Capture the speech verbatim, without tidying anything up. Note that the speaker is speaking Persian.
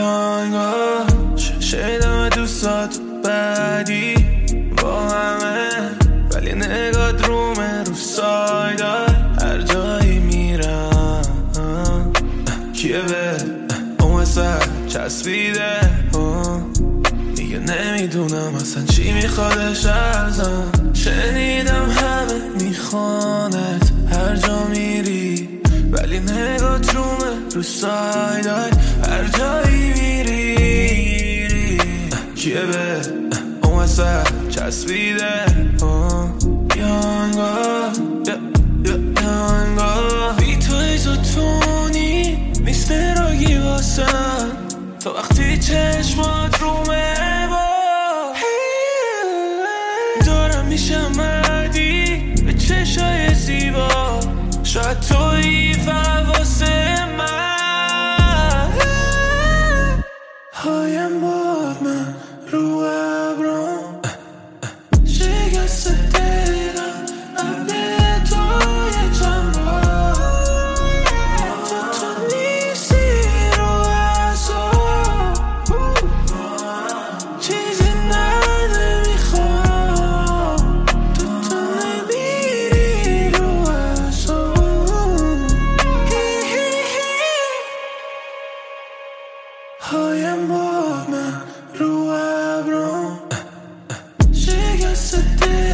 انگار شیدم دوستات بعدی با همه، ولی نگات رومه رو سایدای هر جایی میرم. کیه به اون سر چسبیده، دیگه نمیدونم اصلا چی میخوادش ازم. شنیدم همه میخوانت هر جا میری، ولی نگات رومه رو سایدای هر جایی میری. کیه به اون سر چسبیده، یا انگار یا انگار بی تو ایزوتونی نیست راگی واسم. تو وقتی چشمات رومه با دارم میشم مردی به چشای زیبا. شاید تویی واسه من. هایم باد من رو ابرام شکست دلم قبل توی چند بار. تو تو نیستی رو اصاب چیزی من نمیخوام. تو تو نمیری رو اصاب. هایم با من رو ابرام شکست دلم